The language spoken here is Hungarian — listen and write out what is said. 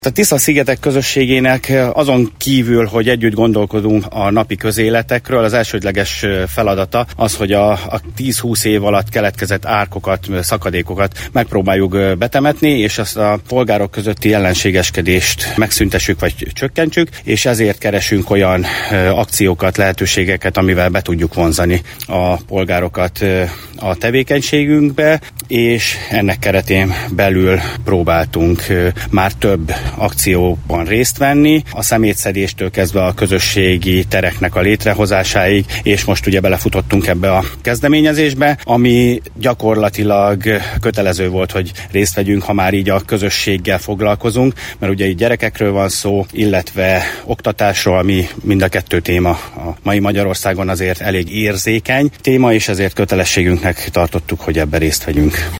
A Tisza-szigetek közösségének azon kívül, hogy együtt gondolkodunk a napi közéletekről, az elsődleges feladata az, hogy a 10-20 év alatt keletkezett árkokat, szakadékokat megpróbáljuk betemetni, és azt a polgárok közötti ellenségeskedést megszüntessük vagy csökkentsük, és ezért keresünk olyan akciókat, lehetőségeket, amivel be tudjuk vonzani a polgárokat a tevékenységünkbe, és ennek keretén belül próbáltunk már több akcióban részt venni, a szemétszedéstől kezdve a közösségi tereknek a létrehozásáig, és most ugye belefutottunk ebbe a kezdeményezésbe, ami gyakorlatilag kötelező volt, hogy részt vegyünk, ha már így a közösséggel foglalkozunk, mert ugye így gyerekekről van szó, illetve oktatásról, ami mind a kettő téma a mai Magyarországon azért elég érzékeny téma, és ezért kötelességünknek tartottuk, hogy ebbe részt vegyünk.